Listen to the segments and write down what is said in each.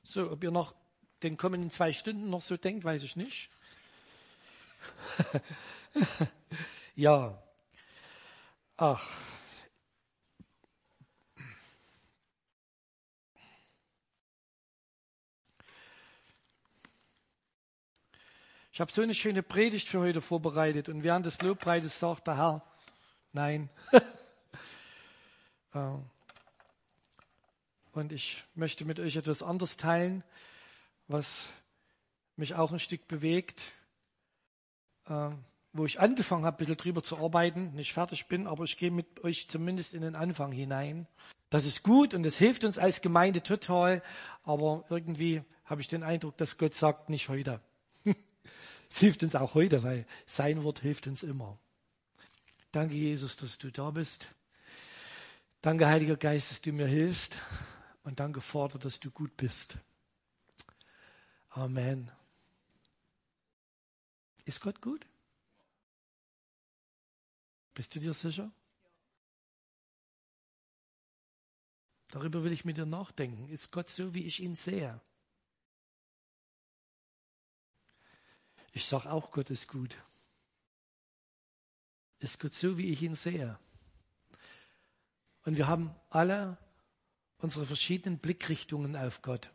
So, ob ihr noch den kommenden 2 Stunden noch so denkt, weiß ich nicht. Ja. Ach. Ich habe so eine schöne Predigt für heute vorbereitet und während des Lobpreises sagt der Herr, nein. Und ich möchte mit euch etwas anderes teilen, was mich auch ein Stück bewegt, wo ich angefangen habe, ein bisschen drüber zu arbeiten, nicht fertig bin, aber ich gehe mit euch zumindest in den Anfang hinein. Das ist gut und das hilft uns als Gemeinde total, aber irgendwie habe ich den Eindruck, dass Gott sagt, nicht heute. Es hilft uns auch heute, weil sein Wort hilft uns immer. Danke, Jesus, dass du da bist. Danke, Heiliger Geist, dass du mir hilfst. Und danke, Vater, dass du gut bist. Amen. Ist Gott gut? Bist du dir sicher? Darüber will ich mit dir nachdenken. Ist Gott so, wie ich ihn sehe? Ich sage auch, Gott ist gut. Ist Gott so, wie ich ihn sehe? Und wir haben alle unsere verschiedenen Blickrichtungen auf Gott.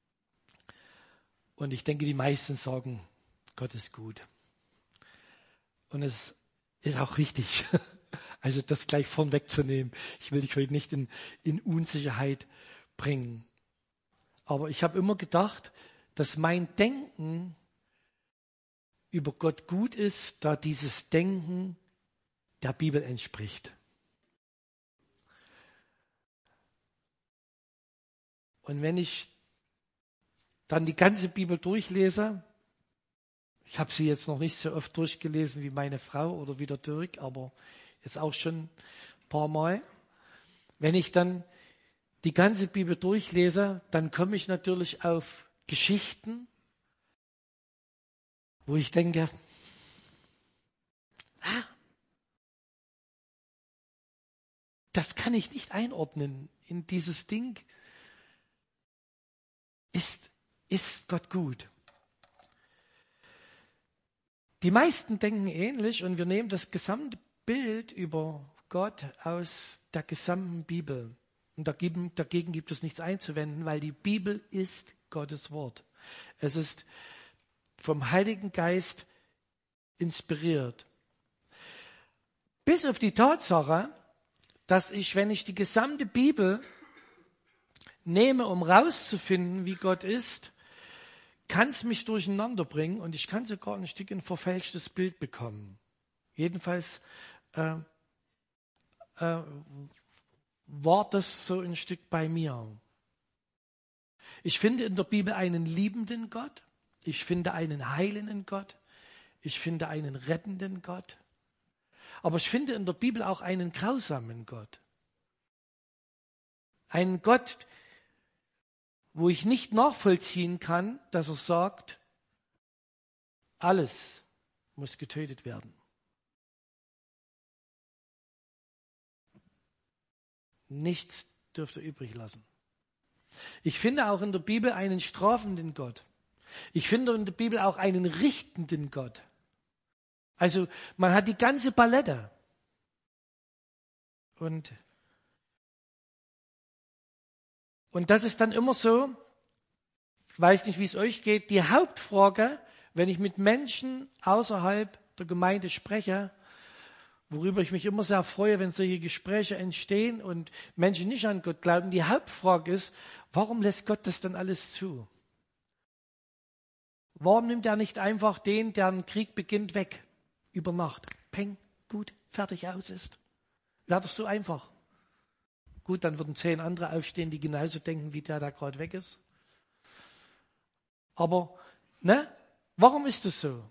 Und ich denke, die meisten sagen, Gott ist gut. Und es ist auch richtig. Also das gleich vorn wegzunehmen. Ich will dich heute nicht in Unsicherheit bringen. Aber ich habe immer gedacht, dass mein Denken über Gott gut ist, da dieses Denken der Bibel entspricht. Und wenn ich dann die ganze Bibel durchlese, ich habe sie jetzt noch nicht so oft durchgelesen wie meine Frau oder wie der Dirk, aber jetzt auch schon ein paar Mal. Wenn ich dann die ganze Bibel durchlese, dann komme ich natürlich auf Geschichten, wo ich denke, das kann ich nicht einordnen in dieses Ding. Ist Gott gut? Die meisten denken ähnlich und wir nehmen das gesamte Bild über Gott aus der gesamten Bibel. Und dagegen gibt es nichts einzuwenden, weil die Bibel ist Gottes Wort. Es ist vom Heiligen Geist inspiriert. Bis auf die Tatsache, dass ich, wenn ich die gesamte Bibel nehme, um rauszufinden, wie Gott ist, kann es mich durcheinander bringen und ich kann sogar ein Stück ein verfälschtes Bild bekommen. Jedenfalls war das so ein Stück bei mir. Ich finde in der Bibel einen liebenden Gott, ich finde einen heilenden Gott, ich finde einen rettenden Gott, aber ich finde in der Bibel auch einen grausamen Gott. Einen Gott, wo ich nicht nachvollziehen kann, dass er sagt, alles muss getötet werden. Nichts dürft ihr übrig lassen. Ich finde auch in der Bibel einen strafenden Gott. Ich finde in der Bibel auch einen richtenden Gott. Also man hat die ganze Palette. Und das ist dann immer so, ich weiß nicht, wie es euch geht, die Hauptfrage, wenn ich mit Menschen außerhalb der Gemeinde spreche, worüber ich mich immer sehr freue, wenn solche Gespräche entstehen und Menschen nicht an Gott glauben, die Hauptfrage ist, warum lässt Gott das dann alles zu? Warum nimmt er nicht einfach den, der einen Krieg beginnt, weg? Über Nacht. Peng, gut, fertig, aus ist. Wäre doch so einfach. Gut, dann würden 10 andere aufstehen, die genauso denken, wie der gerade weg ist. Aber, warum ist das so?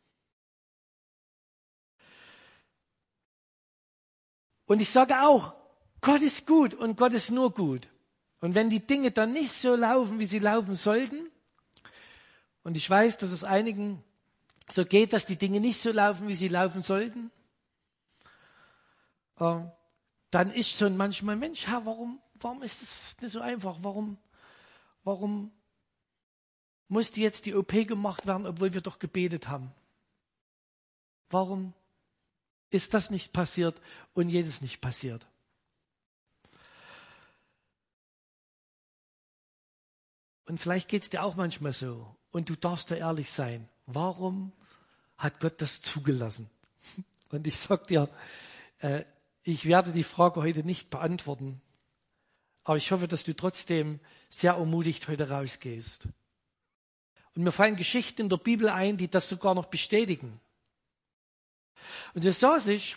Und ich sage auch, Gott ist gut und Gott ist nur gut. Und wenn die Dinge dann nicht so laufen, wie sie laufen sollten, und ich weiß, dass es einigen so geht, dass die Dinge nicht so laufen, wie sie laufen sollten, dann ist schon manchmal, Mensch, Herr, warum ist das nicht so einfach? Warum musste jetzt die OP gemacht werden, obwohl wir doch gebetet haben? Warum ist das nicht passiert und jedes nicht passiert? Und vielleicht geht es dir auch manchmal so. Und du darfst da ehrlich sein. Warum hat Gott das zugelassen? Und ich sag dir, ich werde die Frage heute nicht beantworten. Aber ich hoffe, dass du trotzdem sehr ermutigt heute rausgehst. Und mir fallen Geschichten in der Bibel ein, die das sogar noch bestätigen. Und so saß ich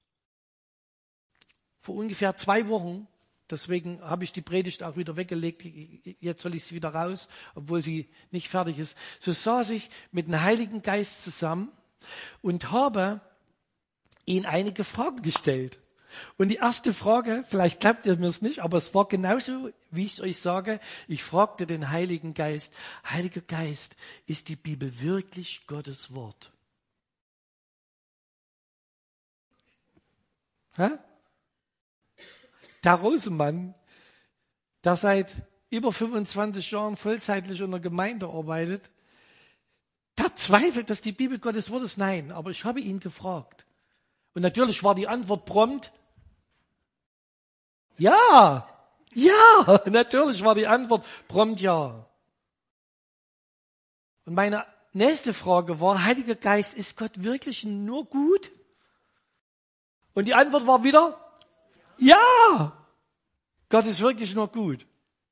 vor ungefähr 2 Wochen, deswegen habe ich die Predigt auch wieder weggelegt, jetzt soll ich sie wieder raus, obwohl sie nicht fertig ist. So saß ich mit dem Heiligen Geist zusammen und habe ihn einige Fragen gestellt. Und die erste Frage, vielleicht glaubt ihr mir es nicht, aber es war genauso, wie ich es euch sage. Ich fragte den Heiligen Geist, Heiliger Geist, ist die Bibel wirklich Gottes Wort? Hä? Der Rosemann, der seit über 25 Jahren vollzeitlich in der Gemeinde arbeitet, der zweifelt, dass die Bibel Gottes Wort ist. Nein, aber ich habe ihn gefragt. Und natürlich war die Antwort prompt, ja, natürlich war die Antwort prompt ja. Und meine nächste Frage war, Heiliger Geist, ist Gott wirklich nur gut? Und die Antwort war wieder, ja, Gott ist wirklich nur gut.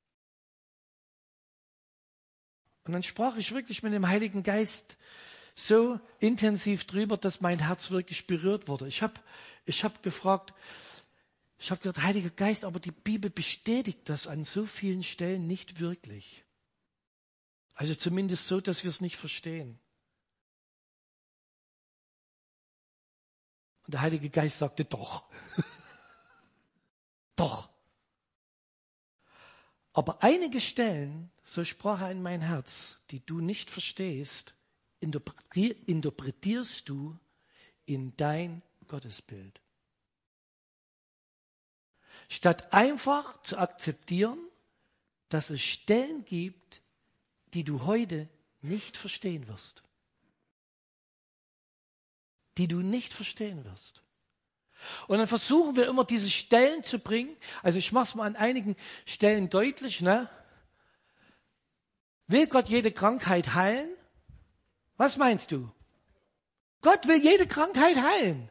Und dann sprach ich wirklich mit dem Heiligen Geist so intensiv drüber, dass mein Herz wirklich berührt wurde. Ich hab gefragt, ich habe gesagt, Heiliger Geist, aber die Bibel bestätigt das an so vielen Stellen nicht wirklich. Also zumindest so, dass wir es nicht verstehen. Und der Heilige Geist sagte, doch. Doch. Aber einige Stellen, so sprach er in mein Herz, die du nicht verstehst, interpretierst du in dein Gottesbild. Statt einfach zu akzeptieren, dass es Stellen gibt, die du heute nicht verstehen wirst. Die du nicht verstehen wirst. Und dann versuchen wir immer, diese Stellen zu bringen. Also ich mache es mal an einigen Stellen deutlich. Ne? Will Gott jede Krankheit heilen? Was meinst du? Gott will jede Krankheit heilen.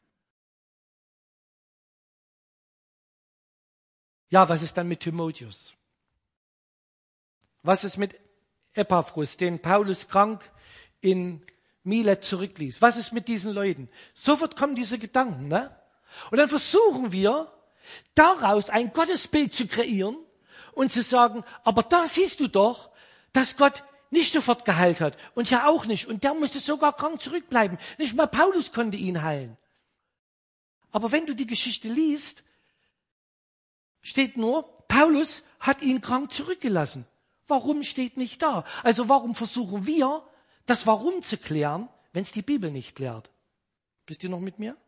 Ja, was ist dann mit Timotheus? Was ist mit Epaphras, den Paulus krank in Milet zurückließ? Was ist mit diesen Leuten? Sofort kommen diese Gedanken, ne? Und dann versuchen wir, daraus ein Gottesbild zu kreieren und zu sagen, aber da siehst du doch, dass Gott nicht sofort geheilt hat und ja auch nicht. Und der musste sogar krank zurückbleiben. Nicht mal Paulus konnte ihn heilen. Aber wenn du die Geschichte liest, steht nur, Paulus hat ihn krank zurückgelassen. Warum steht nicht da? Also warum versuchen wir, das Warum zu klären, wenn es die Bibel nicht klärt? Bist ihr noch mit mir?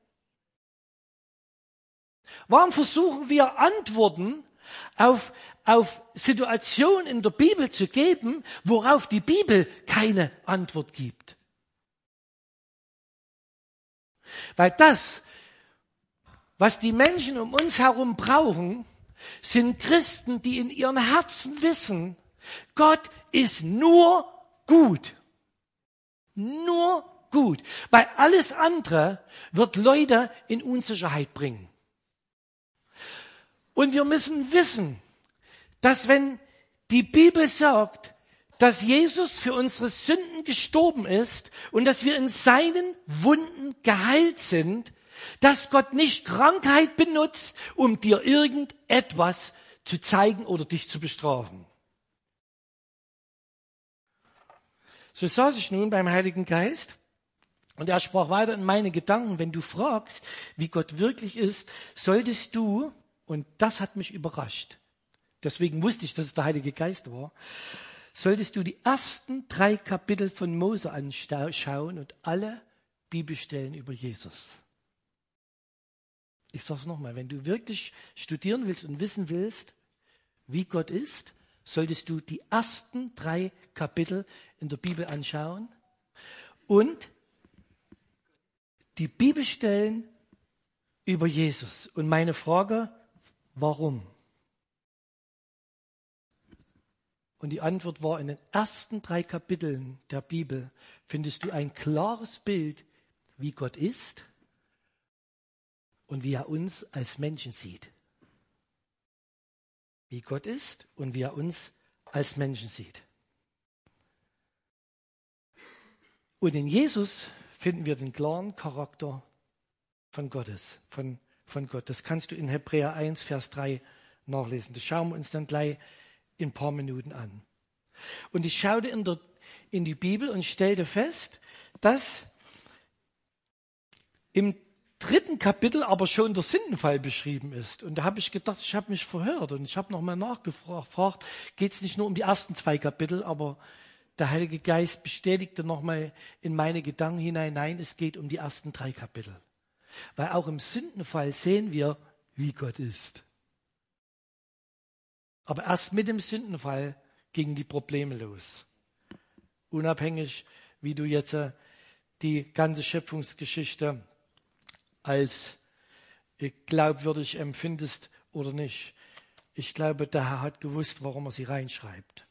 Warum versuchen wir Antworten auf Situationen in der Bibel zu geben, worauf die Bibel keine Antwort gibt? Weil das, was die Menschen um uns herum brauchen, sind Christen, die in ihren Herzen wissen, Gott ist nur gut. Nur gut. Weil alles andere wird Leute in Unsicherheit bringen. Und wir müssen wissen, dass wenn die Bibel sagt, dass Jesus für unsere Sünden gestorben ist und dass wir in seinen Wunden geheilt sind, dass Gott nicht Krankheit benutzt, um dir irgendetwas zu zeigen oder dich zu bestrafen. So saß ich nun beim Heiligen Geist und er sprach weiter in meine Gedanken. Wenn du fragst, wie Gott wirklich ist, solltest du, und das hat mich überrascht, deswegen wusste ich, dass es der Heilige Geist war, solltest du die ersten 3 Kapitel von Mose anschauen und alle Bibelstellen über Jesus. Ich sage es nochmal, wenn du wirklich studieren willst und wissen willst, wie Gott ist, solltest du die ersten 3 Kapitel in der Bibel anschauen und die Bibelstellen über Jesus. Und meine Frage, warum? Und die Antwort war, in den ersten 3 Kapiteln der Bibel findest du ein klares Bild, wie Gott ist und wie er uns als Menschen sieht. Wie Gott ist und wie er uns als Menschen sieht. Und in Jesus finden wir den klaren Charakter von Gott. Das kannst du in Hebräer 1, Vers 3 nachlesen. Das schauen wir uns dann gleich in ein paar Minuten an. Und ich schaute in die Bibel und stellte fest, dass im 3. Kapitel aber schon der Sündenfall beschrieben ist. Und da habe ich gedacht, ich habe mich verhört und ich habe nochmal nachgefragt, geht es nicht nur um die ersten 2 Kapitel, aber der Heilige Geist bestätigte nochmal in meine Gedanken hinein, nein, es geht um die ersten 3 Kapitel. Weil auch im Sündenfall sehen wir, wie Gott ist. Aber erst mit dem Sündenfall gingen die Probleme los. Unabhängig, wie du jetzt die ganze Schöpfungsgeschichte als glaubwürdig empfindest oder nicht. Ich glaube, der Herr hat gewusst, warum er sie reinschreibt.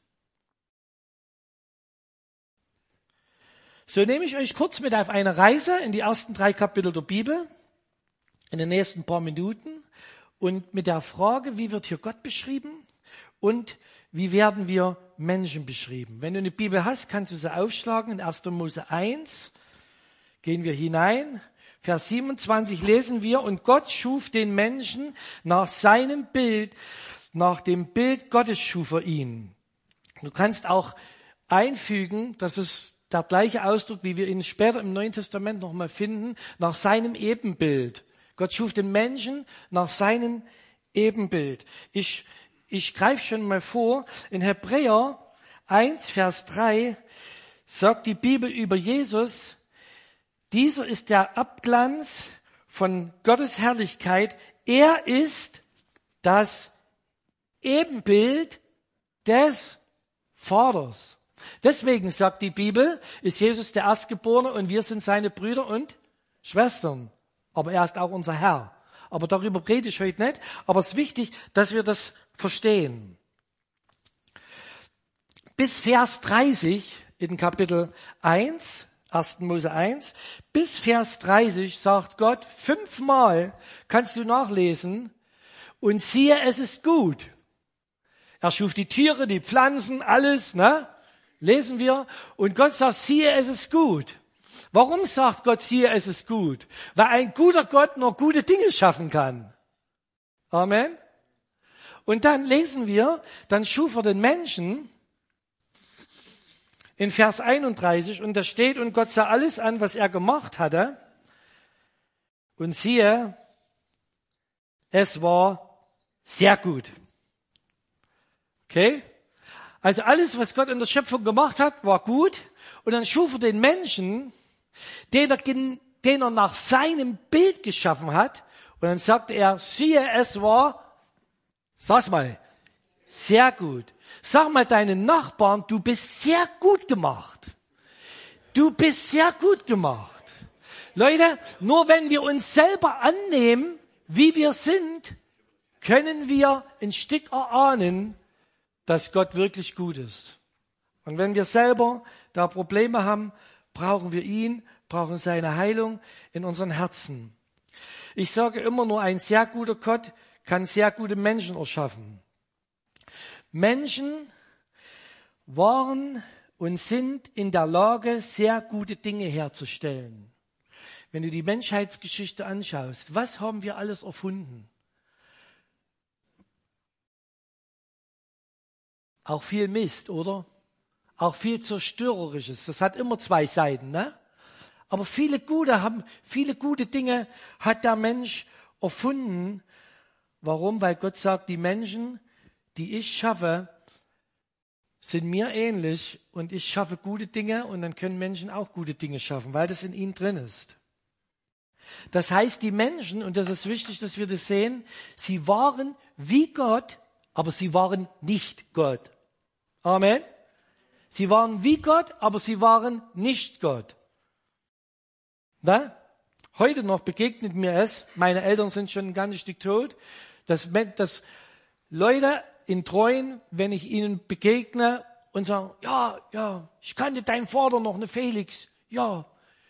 So nehme ich euch kurz mit auf eine Reise in die ersten 3 Kapitel der Bibel, in den nächsten paar Minuten, und mit der Frage, wie wird hier Gott beschrieben und wie werden wir Menschen beschrieben. Wenn du eine Bibel hast, kannst du sie aufschlagen. In 1. Mose 1 gehen wir hinein. Vers 27 lesen wir, und Gott schuf den Menschen nach seinem Bild, nach dem Bild Gottes schuf er ihn. Du kannst auch einfügen, das ist der gleiche Ausdruck, wie wir ihn später im Neuen Testament nochmal finden, nach seinem Ebenbild. Gott schuf den Menschen nach seinem Ebenbild. Ich greife schon mal vor, in Hebräer 1, Vers 3 sagt die Bibel über Jesus, dieser ist der Abglanz von Gottes Herrlichkeit. Er ist das Ebenbild des Vaters. Deswegen sagt die Bibel, ist Jesus der Erstgeborene und wir sind seine Brüder und Schwestern. Aber er ist auch unser Herr. Aber darüber rede ich heute nicht. Aber es ist wichtig, dass wir das verstehen. Bis Vers 30 in Kapitel 1, 1. Mose 1, bis Vers 30 sagt Gott 5-mal, kannst du nachlesen, und siehe, es ist gut. Er schuf die Tiere, die Pflanzen, alles, ne? Lesen wir. Und Gott sagt, siehe, es ist gut. Warum sagt Gott, siehe, es ist gut? Weil ein guter Gott nur gute Dinge schaffen kann. Amen. Und dann lesen wir, dann schuf er den Menschen in Vers 31 und da steht, und Gott sah alles an, was er gemacht hatte. Und siehe, es war sehr gut. Okay? Also alles, was Gott in der Schöpfung gemacht hat, war gut. Und dann schuf er den Menschen, den er nach seinem Bild geschaffen hat. Und dann sagte er, siehe, es war, sag's mal, sehr gut. Sag mal deinen Nachbarn, du bist sehr gut gemacht. Du bist sehr gut gemacht. Leute, nur wenn wir uns selber annehmen, wie wir sind, können wir ein Stück erahnen, dass Gott wirklich gut ist. Und wenn wir selber da Probleme haben, brauchen wir ihn, brauchen seine Heilung in unseren Herzen. Ich sage immer nur, ein sehr guter Gott kann sehr gute Menschen erschaffen. Menschen waren und sind in der Lage, sehr gute Dinge herzustellen. Wenn du die Menschheitsgeschichte anschaust, was haben wir alles erfunden? Auch viel Mist, oder? Auch viel Zerstörerisches. Das hat immer 2 Seiten, ne? Aber viele gute Dinge hat der Mensch erfunden. Warum? Weil Gott sagt, die Menschen, die ich schaffe, sind mir ähnlich und ich schaffe gute Dinge und dann können Menschen auch gute Dinge schaffen, weil das in ihnen drin ist. Das heißt, die Menschen, und das ist wichtig, dass wir das sehen, sie waren wie Gott, aber sie waren nicht Gott. Amen. Sie waren wie Gott, aber sie waren nicht Gott. Na? Heute noch begegnet mir es, meine Eltern sind schon ein ganzes Stück tot, dass Leute in Treuen, wenn ich ihnen begegne und sagen, ja, ich kannte deinen Vater noch, ne Felix, ja.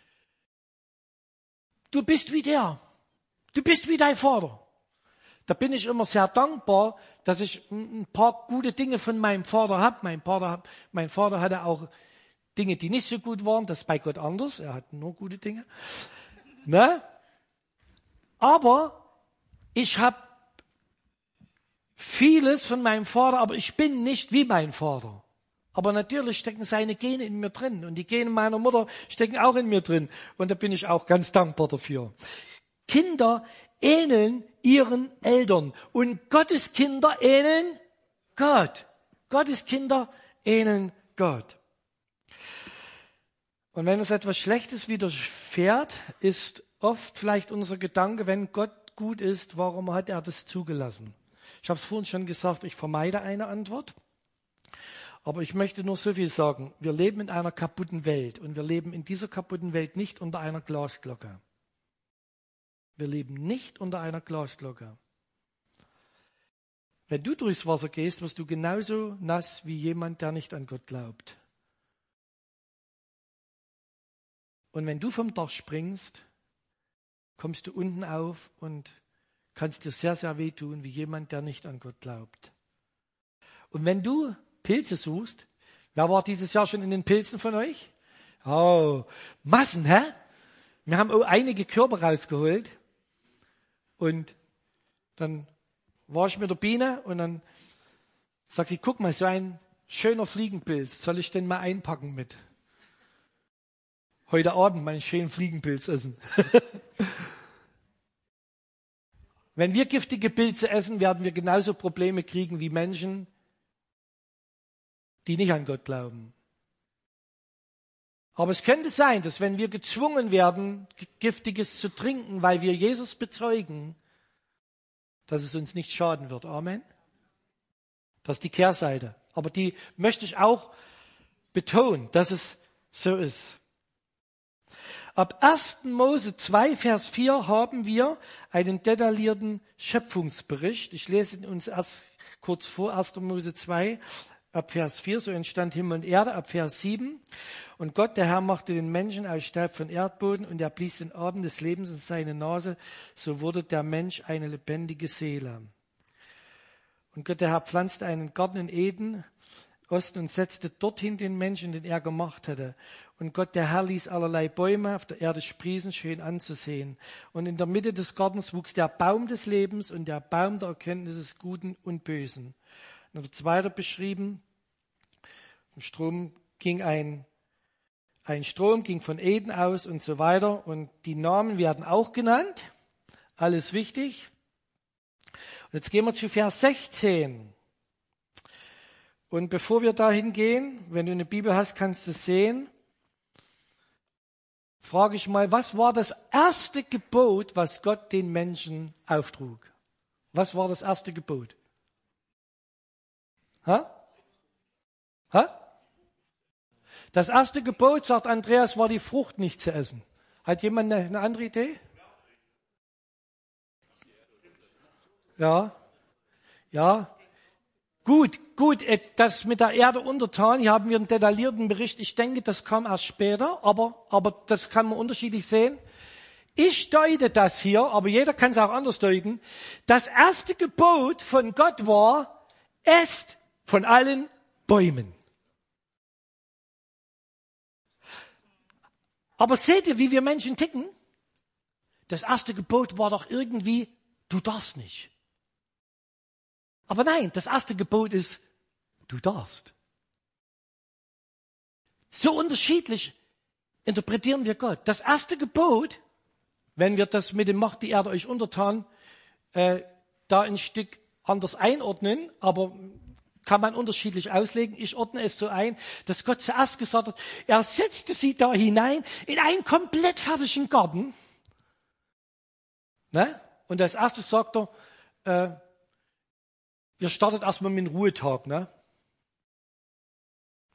Du bist wie der. Du bist wie dein Vater. Da bin ich immer sehr dankbar, dass ich ein paar gute Dinge von meinem Vater habe. Mein Vater hatte auch Dinge, die nicht so gut waren. Das ist bei Gott anders. Er hat nur gute Dinge. Ne? Aber ich habe vieles von meinem Vater, aber ich bin nicht wie mein Vater. Aber natürlich stecken seine Gene in mir drin. Und die Gene meiner Mutter stecken auch in mir drin. Und da bin ich auch ganz dankbar dafür. Kinder ähneln ihren Eltern. Und Gottes Kinder ähneln Gott. Gottes Kinder ähneln Gott. Und wenn uns etwas Schlechtes widerfährt, ist oft vielleicht unser Gedanke, wenn Gott gut ist, warum hat er das zugelassen? Ich habe es vorhin schon gesagt, ich vermeide eine Antwort. Aber ich möchte nur so viel sagen. Wir leben in einer kaputten Welt. Und wir leben in dieser kaputten Welt nicht unter einer Glasglocke. Wir leben nicht unter einer Glasglocke. Wenn du durchs Wasser gehst, wirst du genauso nass wie jemand, der nicht an Gott glaubt. Und wenn du vom Dach springst, kommst du unten auf und kannst dir sehr, sehr wehtun, wie jemand, der nicht an Gott glaubt. Und wenn du Pilze suchst, wer war dieses Jahr schon in den Pilzen von euch? Oh, Massen, hä? Wir haben auch einige Körbe rausgeholt. Und dann war ich mit der Biene und dann sagt sie, guck mal, so ein schöner Fliegenpilz, soll ich den mal einpacken mit? Heute Abend meinen schönen Fliegenpilz essen. Wenn wir giftige Pilze essen, werden wir genauso Probleme kriegen wie Menschen, die nicht an Gott glauben. Aber es könnte sein, dass wenn wir gezwungen werden, Giftiges zu trinken, weil wir Jesus bezeugen, dass es uns nicht schaden wird. Amen. Das ist die Kehrseite. Aber die möchte ich auch betonen, dass es so ist. Ab 1. Mose 2, Vers 4 haben wir einen detaillierten Schöpfungsbericht. Ich lese ihn uns erst kurz vor, 1. Mose 2, ab Vers 4, so entstand Himmel und Erde, ab Vers 7. Und Gott, der Herr, machte den Menschen aus Staub von Erdboden und er blies den Atem des Lebens in seine Nase, so wurde der Mensch eine lebendige Seele. Und Gott, der Herr, pflanzte einen Garten in Eden, Osten, und setzte dorthin den Menschen, den er gemacht hatte. Und Gott, der Herr, ließ allerlei Bäume auf der Erde sprießen, schön anzusehen. Und in der Mitte des Gartens wuchs der Baum des Lebens und der Baum der Erkenntnis des Guten und Bösen. Und wird weiter beschrieben, vom Strom ging ein Strom ging von Eden aus und so weiter. Und die Namen werden auch genannt. Alles wichtig. Und jetzt gehen wir zu Vers 16. Und bevor wir dahin gehen, wenn du eine Bibel hast, kannst du es sehen, frage ich mal, was war das erste Gebot, was Gott den Menschen auftrug? Was war das erste Gebot? Das erste Gebot, sagt Andreas, war die Frucht nicht zu essen. Hat jemand eine andere Idee? Ja. Gut, das mit der Erde untertan, hier haben wir einen detaillierten Bericht. Ich denke, das kam erst später, aber das kann man unterschiedlich sehen. Ich deute das hier, aber jeder kann es auch anders deuten. Das erste Gebot von Gott war, esst von allen Bäumen. Aber seht ihr, wie wir Menschen ticken? Das erste Gebot war doch irgendwie, du darfst nicht. Aber nein, das erste Gebot ist, du darfst. So unterschiedlich interpretieren wir Gott. Das erste Gebot, wenn wir das mit dem Macht die Erde euch untertan, da ein Stück anders einordnen, aber kann man unterschiedlich auslegen. Ich ordne es so ein, dass Gott zuerst gesagt hat, er setzte sie da hinein in einen komplett fertigen Garten. Ne? Und als erstes sagt er, ihr startet erstmal mit dem Ruhetag. Ne?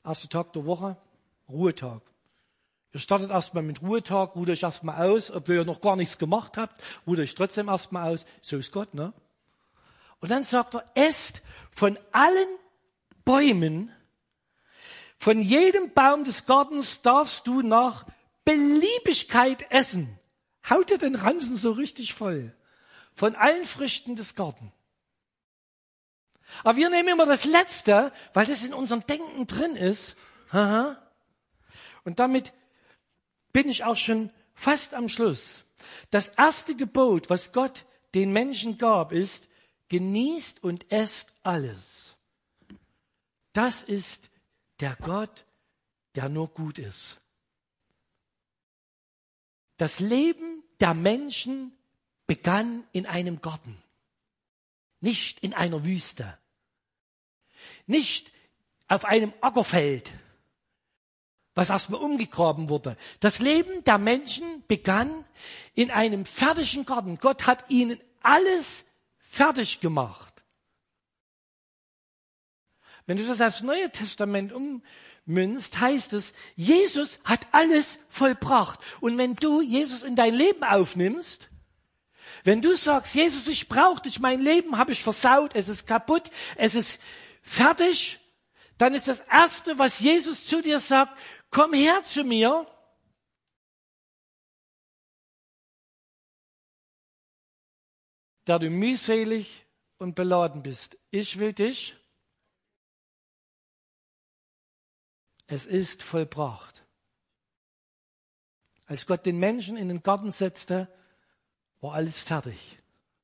Erster Tag der Woche, Ruhetag. Ihr startet erstmal mit Ruhetag, ruht euch erstmal aus, obwohl ihr noch gar nichts gemacht habt, ruht euch trotzdem erstmal aus. So ist Gott, ne? Und dann sagt er, esst von allen Bäumen, von jedem Baum des Gartens darfst du nach Beliebigkeit essen. Haut dir den Ransen so richtig voll. Von allen Früchten des Gartens. Aber wir nehmen immer das Letzte, weil das in unserem Denken drin ist. Und damit bin ich auch schon fast am Schluss. Das erste Gebot, was Gott den Menschen gab, ist, genießt und esst alles. Das ist der Gott, der nur gut ist. Das Leben der Menschen begann in einem Garten, nicht in einer Wüste, nicht auf einem Ackerfeld, was erstmal umgegraben wurde. Das Leben der Menschen begann in einem fertigen Garten. Gott hat ihnen alles fertig gemacht. Wenn du das aufs Neue Testament ummünzt, heißt es, Jesus hat alles vollbracht. Und wenn du Jesus in dein Leben aufnimmst, wenn du sagst, Jesus, ich brauche dich, mein Leben habe ich versaut, es ist kaputt, es ist fertig, dann ist das Erste, was Jesus zu dir sagt, komm her zu mir. Der du mühselig und beladen bist. Ich will dich. Es ist vollbracht. Als Gott den Menschen in den Garten setzte, war alles fertig.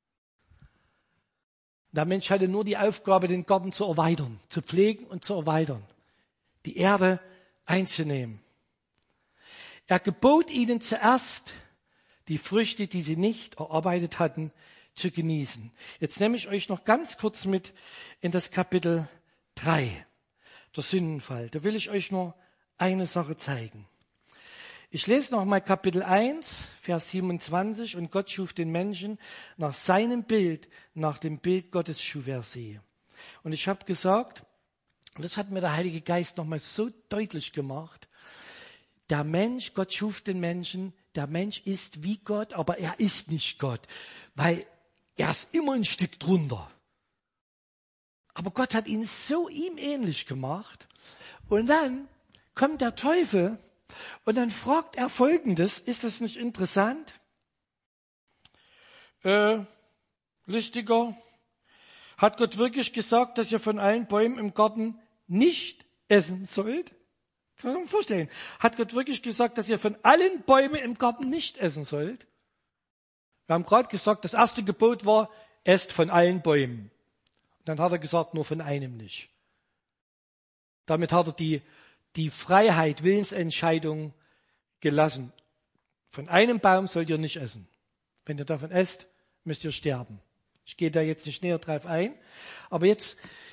Der Mensch hatte nur die Aufgabe, den Garten zu erweitern, zu pflegen und zu erweitern, die Erde einzunehmen. Er gebot ihnen zuerst, die Früchte, die sie nicht erarbeitet hatten, zu genießen. Jetzt nehme ich euch noch ganz kurz mit in das Kapitel 3, der Sündenfall. Da will ich euch nur eine Sache zeigen. Ich lese noch mal Kapitel 1, Vers 27. Und Gott schuf den Menschen nach seinem Bild, nach dem Bild Gottes schuf er sie. Und ich habe gesagt, und das hat mir der Heilige Geist noch mal so deutlich gemacht, der Mensch, Gott schuf den Menschen, der Mensch ist wie Gott, aber er ist nicht Gott, weil er ist immer ein Stück drunter. Aber Gott hat ihn so ihm ähnlich gemacht. Und dann kommt der Teufel und dann fragt er Folgendes, ist das nicht interessant? Listiger, hat Gott wirklich gesagt, dass ihr von allen Bäumen im Garten nicht essen sollt? Das muss man sich vorstellen. Hat Gott wirklich gesagt, dass ihr von allen Bäumen im Garten nicht essen sollt? Wir haben gerade gesagt, das erste Gebot war, esst von allen Bäumen. Und dann hat er gesagt, nur von einem nicht. Damit hat er die Freiheit, Willensentscheidung gelassen. Von einem Baum sollt ihr nicht essen. Wenn ihr davon esst, müsst ihr sterben. Ich gehe da jetzt nicht näher drauf ein. Aber jetzt,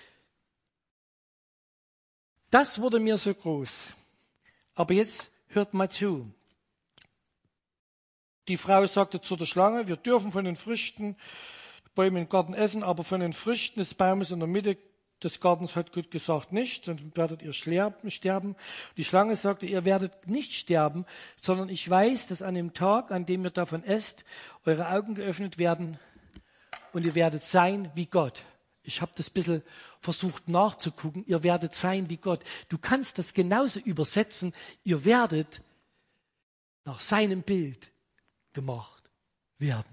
das wurde mir so groß. Aber jetzt hört mal zu. Die Frau sagte zu der Schlange, wir dürfen von den Früchten der Bäume im Garten essen, aber von den Früchten des Baumes in der Mitte des Gartens hat Gott gesagt nicht, sonst werdet ihr sterben. Die Schlange sagte, ihr werdet nicht sterben, sondern ich weiß, dass an dem Tag, an dem ihr davon esst, eure Augen geöffnet werden und ihr werdet sein wie Gott. Ich habe das ein bisschen versucht nachzugucken. Ihr werdet sein wie Gott. Du kannst das genauso übersetzen. Ihr werdet nach seinem Bild gemacht werden.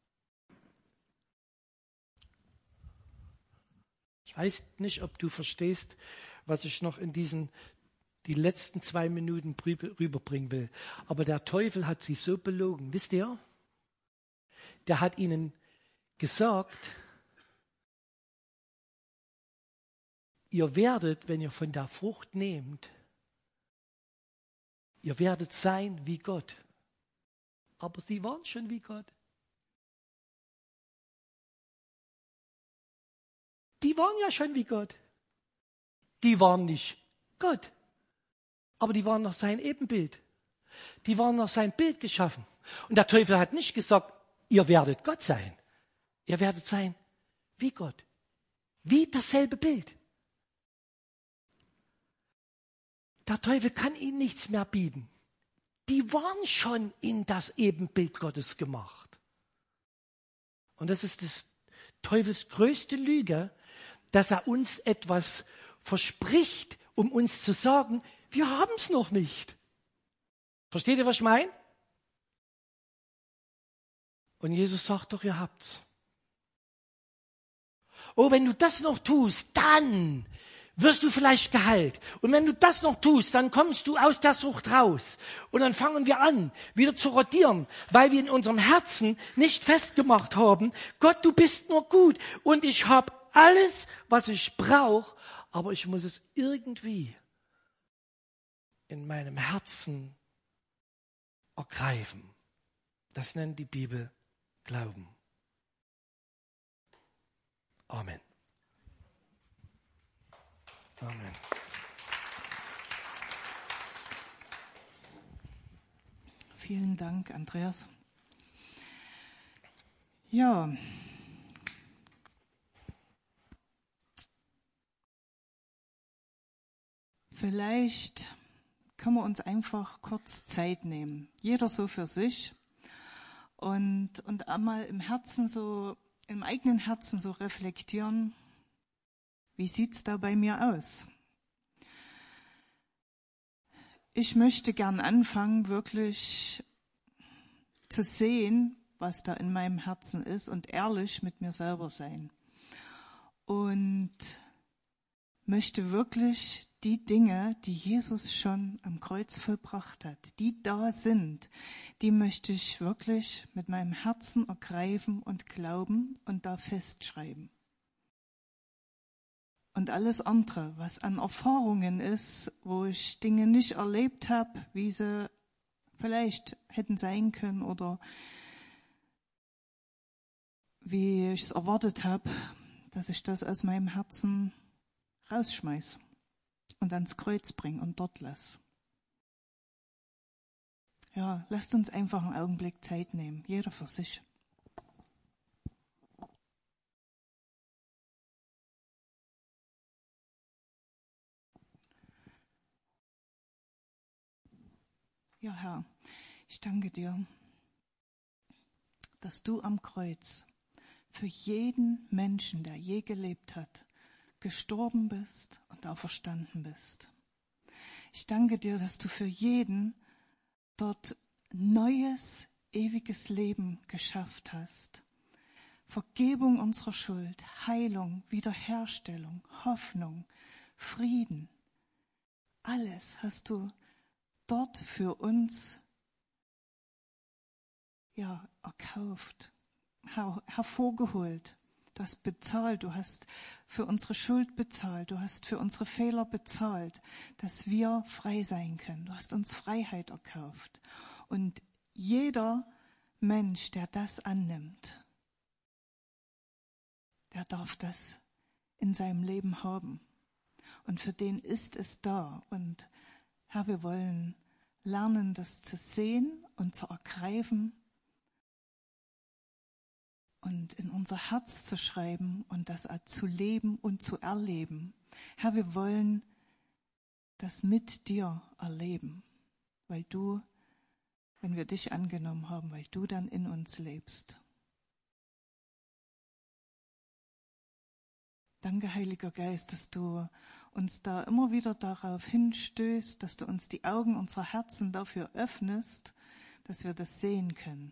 Ich weiß nicht, ob du verstehst, was ich noch in die letzten 2 Minuten rüberbringen will. Aber der Teufel hat sie so belogen. Wisst ihr? Der hat ihnen gesagt, ihr werdet, wenn ihr von der Frucht nehmt, ihr werdet sein wie Gott. Aber sie waren schon wie Gott. Die waren ja schon wie Gott. Die waren nicht Gott, aber die waren nach seinem Ebenbild. Die waren nach seinem Bild geschaffen. Und der Teufel hat nicht gesagt, ihr werdet Gott sein. Ihr werdet sein wie Gott. Wie dasselbe Bild. Der Teufel kann ihnen nichts mehr bieten. Die waren schon in das Ebenbild Gottes gemacht. Und das ist des Teufels größte Lüge, dass er uns etwas verspricht, um uns zu sagen, wir haben es noch nicht. Versteht ihr, was ich meine? Und Jesus sagt doch, ihr habt's. Oh, wenn du das noch tust, dann wirst du vielleicht geheilt. Und wenn du das noch tust, dann kommst du aus der Sucht raus. Und dann fangen wir an, wieder zu rotieren, weil wir in unserem Herzen nicht festgemacht haben, Gott, du bist nur gut und ich habe alles, was ich brauche, aber ich muss es irgendwie in meinem Herzen ergreifen. Das nennt die Bibel Glauben. Amen. Amen. Vielen Dank, Andreas. Ja. Vielleicht können wir uns einfach kurz Zeit nehmen. Jeder so für sich. Und einmal im Herzen so, im eigenen Herzen so reflektieren, wie sieht's da bei mir aus? Ich möchte gern anfangen, wirklich zu sehen, was da in meinem Herzen ist und ehrlich mit mir selber sein. Und möchte wirklich die Dinge, die Jesus schon am Kreuz vollbracht hat, die da sind, die möchte ich wirklich mit meinem Herzen ergreifen und glauben und da festschreiben. Und alles andere, was an Erfahrungen ist, wo ich Dinge nicht erlebt habe, wie sie vielleicht hätten sein können oder wie ich es erwartet habe, dass ich das aus meinem Herzen rausschmeiß und ans Kreuz bringe und dort lasse. Ja, lasst uns einfach einen Augenblick Zeit nehmen, jeder für sich. Ja, Herr, ich danke dir, dass du am Kreuz für jeden Menschen, der je gelebt hat, gestorben bist und auferstanden bist. Ich danke dir, dass du für jeden dort neues, ewiges Leben geschafft hast. Vergebung unserer Schuld, Heilung, Wiederherstellung, Hoffnung, Frieden. Alles hast du dort für uns erkauft, hervorgeholt. Du hast bezahlt, du hast für unsere Schuld bezahlt, du hast für unsere Fehler bezahlt, dass wir frei sein können. Du hast uns Freiheit erkauft. Und jeder Mensch, der das annimmt, der darf das in seinem Leben haben. Und für den ist es da. Und Herr, wir wollen lernen, das zu sehen und zu ergreifen und in unser Herz zu schreiben und das zu leben und zu erleben. Herr, wir wollen das mit dir erleben, weil du, wenn wir dich angenommen haben, weil du dann in uns lebst. Danke, Heiliger Geist, dass du uns da immer wieder darauf hinstößt, dass du uns die Augen unserer Herzen dafür öffnest, dass wir das sehen können.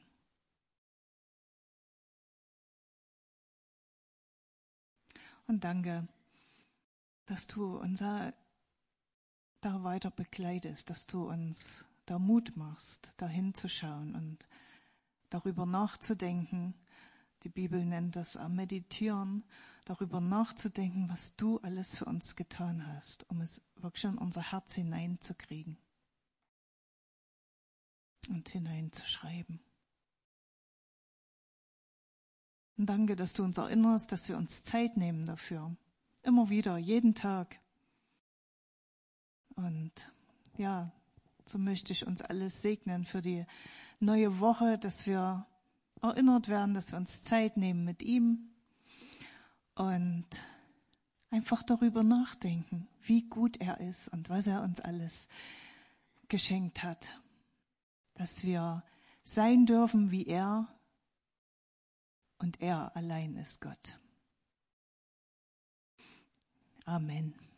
Und danke, dass du uns da weiter begleitest, dass du uns da Mut machst, da hinzuschauen und darüber nachzudenken. Die Bibel nennt das meditieren, darüber nachzudenken, was du alles für uns getan hast, um es wirklich in unser Herz hineinzukriegen und hineinzuschreiben. Und danke, dass du uns erinnerst, dass wir uns Zeit nehmen dafür. Immer wieder, jeden Tag. Und ja, so möchte ich uns alles segnen für die neue Woche, dass wir erinnert werden, dass wir uns Zeit nehmen mit ihm und einfach darüber nachdenken, wie gut er ist und was er uns alles geschenkt hat. Dass wir sein dürfen wie er und er allein ist Gott. Amen.